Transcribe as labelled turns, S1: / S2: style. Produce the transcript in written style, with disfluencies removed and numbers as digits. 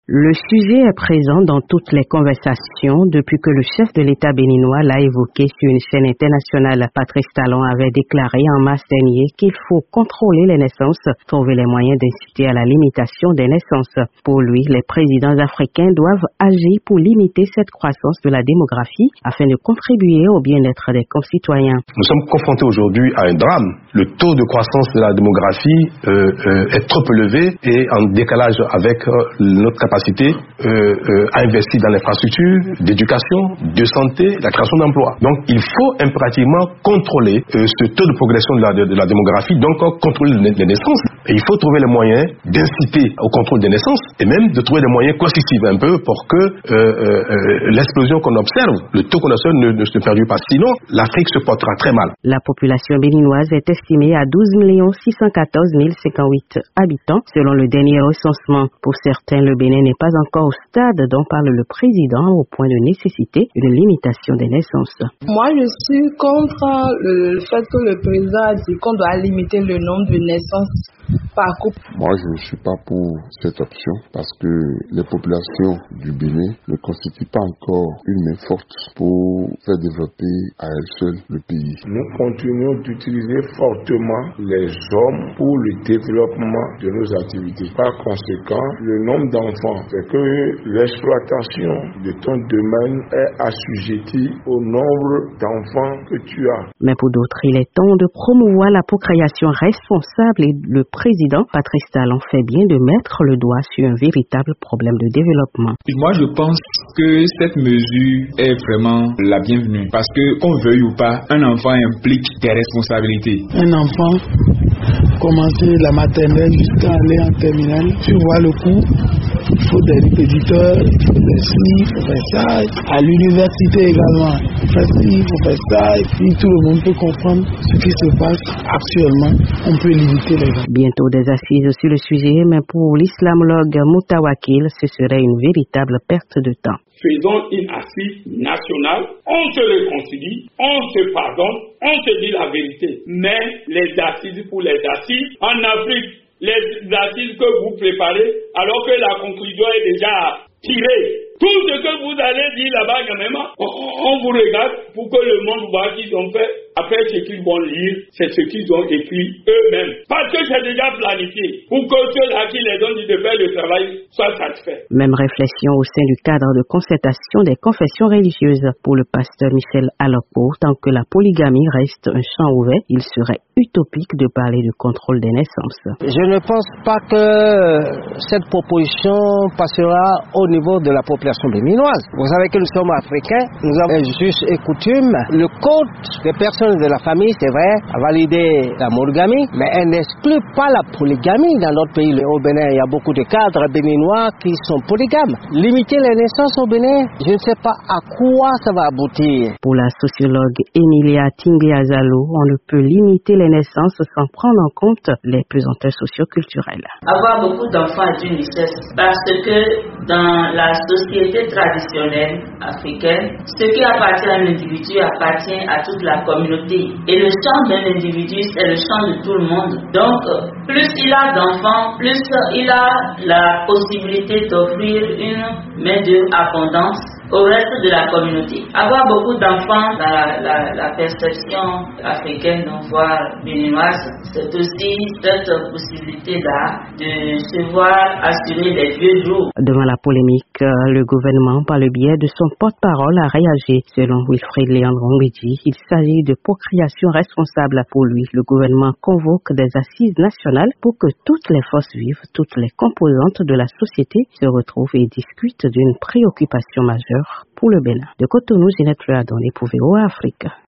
S1: Le sujet est présent dans toutes les conversations depuis que le chef de l'État béninois l'a évoqué sur une chaîne internationale. Patrice Talon avait déclaré en mars dernier qu'il faut contrôler les naissances, trouver les moyens d'inciter à la limitation des naissances. Pour lui, les présidents africains doivent agir pour limiter cette croissance de la démographie afin de contribuer au bien-être des concitoyens.
S2: Nous sommes confrontés aujourd'hui à un drame. Le taux de croissance de la démographie est trop élevé et en décalage avec notre capacité à investir dans l'infrastructure d'éducation, de santé, la création d'emplois. Donc il faut impérativement contrôler ce taux de progression de la démographie, donc contrôler les naissances. Et il faut trouver les moyens d'inciter au contrôle des naissances et même de trouver des moyens coercitifs un peu pour que l'explosion qu'on observe, le taux qu'on observe ne se perdure pas. Sinon, l'Afrique se portera très mal.
S1: La population béninoise est estimée à 12 614 058 habitants selon le dernier recensement. Pour certains, le Bénin n'est pas encore au stade dont parle le président au point de nécessiter une limitation des naissances.
S3: Moi, je suis contre le fait que le président a dit qu'on doit limiter le nombre de naissances par couple.
S4: Moi, je ne suis pas pour cette option parce que les populations du Bénin ne constituent pas encore une main forte pour faire développer à elles seules le pays.
S5: Nous continuons d'utiliser fortement les hommes pour le développement de nos activités. Par conséquent, le nombre d'enfants fait que l'exploitation de ton domaine est assujettie au nombre d'enfants que tu as.
S1: Mais pour d'autres, il est temps de promouvoir la procréation responsable et le président Patrice Talon fait bien de mettre le doigt sur un véritable problème de développement.
S6: Moi, je pense que cette mesure est vraiment la bienvenue parce que, qu'on veuille ou pas, un enfant implique des responsabilités.
S7: Un enfant, commencer la maternelle jusqu'à aller en terminale, tu vois le cours, il faut des répétiteurs, il faut des ci, il faut faire ça. À l'université également, il faut faire ça, et puis tout le monde peut comprendre ce qui se passe actuellement. On peut limiter les gens.
S1: Bientôt des assises sur le sujet, mais pour l'islamologue Moutawakil, ce serait une véritable perte de temps.
S8: Faisons une assise nationale, on se réconcilie, on se pardonne, on se dit la vérité. Mais les assises pour les assises, en Afrique, les assises que vous préparez, alors que la conclusion est déjà tirée. Tout ce que vous allez dire là-bas, quand même, on vous regarde pour que le monde voit qu'ils ont fait. Après, ce qu'ils vont lire, c'est ce qu'ils ont écrit eux-mêmes. Parce que c'est déjà planifié pour que ceux-là qui les ont dit de faire le travail soient satisfaits.
S1: Même réflexion au sein du cadre de concertation des confessions religieuses. Pour le pasteur Michel Alopo, tant que la polygamie reste un champ ouvert, il serait utopique de parler de contrôle des naissances.
S9: Je ne pense pas que cette proposition passera au niveau de la population béninoise. Vous savez que nous sommes africains, nous avons juste et coutume. Le code des personnes de la famille, c'est vrai, a validé la monogamie, mais elle n'exclut pas la polygamie. Dans notre pays, au Bénin, il y a beaucoup de cadres béninois qui sont polygames. Limiter les naissances au Bénin, je ne sais pas à quoi ça va aboutir.
S1: Pour la sociologue Emilia Tingliazalo, on ne peut limiter les naissances sans prendre en compte les pesanteurs socioculturelles.
S10: Avoir beaucoup d'enfants est une richesse parce que dans la société traditionnelle africaine, ce qui appartient à un individu appartient à toute la communauté. Et le champ d'un individu, c'est le champ de tout le monde. Donc, plus il a d'enfants, plus il a la possibilité d'offrir une main-d'œuvre abondante au reste de la communauté. Avoir beaucoup d'enfants dans la perception africaine, voire béninoise, c'est aussi cette possibilité-là de se voir assurer les vieux jours.
S1: Devant la polémique, le gouvernement, par le biais de son porte-parole, a réagi. Selon Wilfried Léandre Ngwedi, il s'agit de procréation responsable. Pour lui, le gouvernement convoque des assises nationales pour que toutes les forces vives, toutes les composantes de la société se retrouvent et discutent d'une préoccupation majeure pour le Bénin. De Cotonou, Ginette Luadon pour VOA Afrique.